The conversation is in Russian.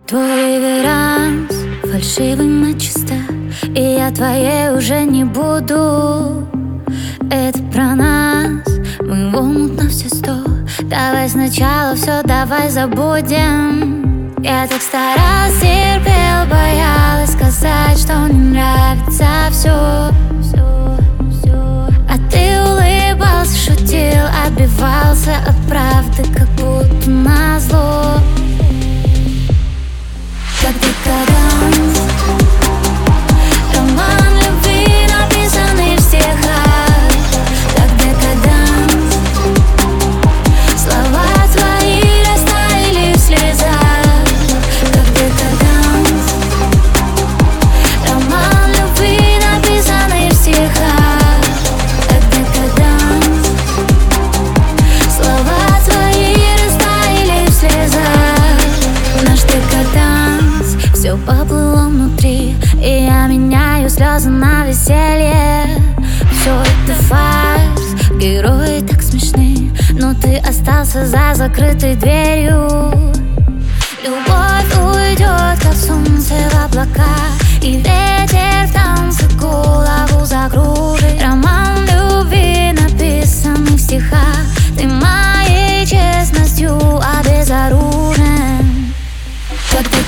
Твой реверанс фальшивый начисто, и я твоей уже не буду. Это про нас, мы в омут на все 100. Давай сначала все, давай забудем. Я так старалась, терпел, боялась сказать, что не нравится все. А ты улыбался, шутил, отбивался от правды, как будто назло. Как декаданс, роман любви, написанный в стихах. Как декаданс, слова твои растаяли в слезах. Как декаданс, роман любви, написанный в стихах. Как декаданс, слова твои растаяли в слезах. Наш декаданс, все поплыло внутри, и я меняю слезы на веселье. Все это фарс, герои так смешны, но ты остался за закрытой дверью. Любовь уйдет, как солнце в облака, и ветер в танце голову закружит. Роман любви, написанный в стихах. Ты моей честностью обезоружен. Как ты